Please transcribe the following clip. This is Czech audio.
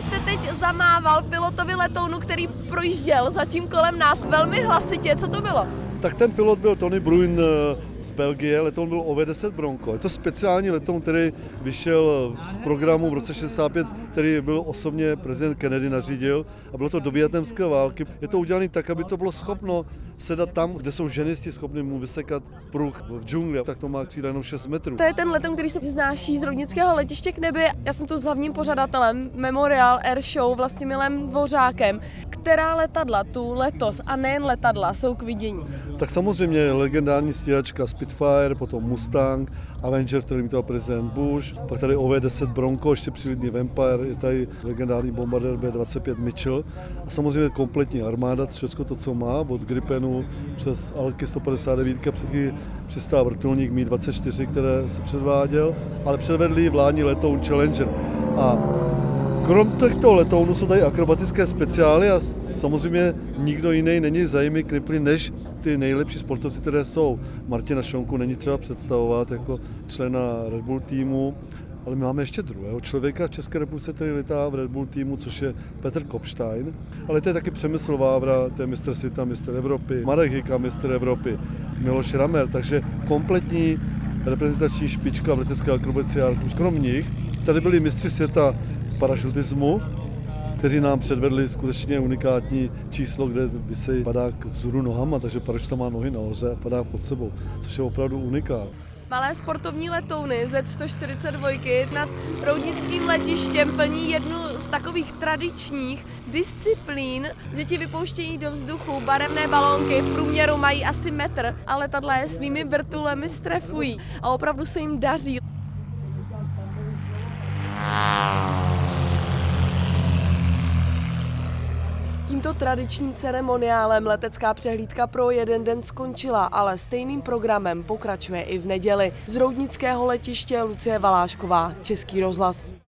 Vy jste teď zamával pilotovi letounu, který projížděl zatím kolem nás velmi hlasitě. Co to bylo? Tak ten pilot byl Tony Bruin z Belgie, letoun byl OV-10 Bronco. Je to speciální letoun, který vyšel z programu v roce 65, který byl osobně prezident Kennedy nařídil a bylo to do vietnamské války. Je to udělané tak, aby to bylo schopno sedat tam, kde jsou ženisti schopni mu vysekat pruh v džungli, tak to má křídla jenom 6 metrů. To je ten letoun, který se vznáší z Roudnického letiště k nebi. Já jsem tu s hlavním pořadatelem Memorial Air Show Vlastimilem Dvořákem. Která letadla tu letos a nejen letadla jsou k vidění? Tak samozřejmě legendární stíhačka Spitfire, potom Mustang, Avenger, který lítal prezident Bush, pak tady OV-10 Bronco, ještě přilitný Vampire, je tady legendární bombardér B-25 Mitchell a samozřejmě kompletní armáda, všechno to, co má, od Gripenu přes Alky 159, předtím přistál vrtulník Mi-24, které se předváděl, ale předvedli vládní letoun Challenger. A krom těchto letounů jsou tady akrobatické speciály a samozřejmě nikdo jiný není zajímavý knipli než ty nejlepší sportovci, které jsou. Martina Šonku není třeba představovat jako člena Red Bull týmu, ale my máme ještě druhého člověka v České republice, který letá v Red Bull týmu, což je Petr Kopstein, ale to je taky Přemysl Vávra, to je mistr světa, mistr Evropy, Marek Hika, mistr Evropy, Miloš Ramer, takže kompletní reprezentační špička v letecké akrobatice. Krom nich tady byli mistři světa parašutismu, kteří nám předvedli skutečně unikátní číslo, kde visí padák vzhůru nohama, takže parašuta má nohy nahoře a padák pod sebou, což je opravdu unikát. Malé sportovní letouny Z-142 nad Roudnickým letištěm plní jednu z takových tradičních disciplín. Děti vypouštějí do vzduchu barevné balónky, v průměru mají asi metr, a letadla je svými vrtulemi strefují a opravdu se jim daří. Tímto tradičním ceremoniálem letecká přehlídka pro jeden den skončila, ale stejným programem pokračuje i v neděli. Z Roudnického letiště Lucie Valášková, Český rozhlas.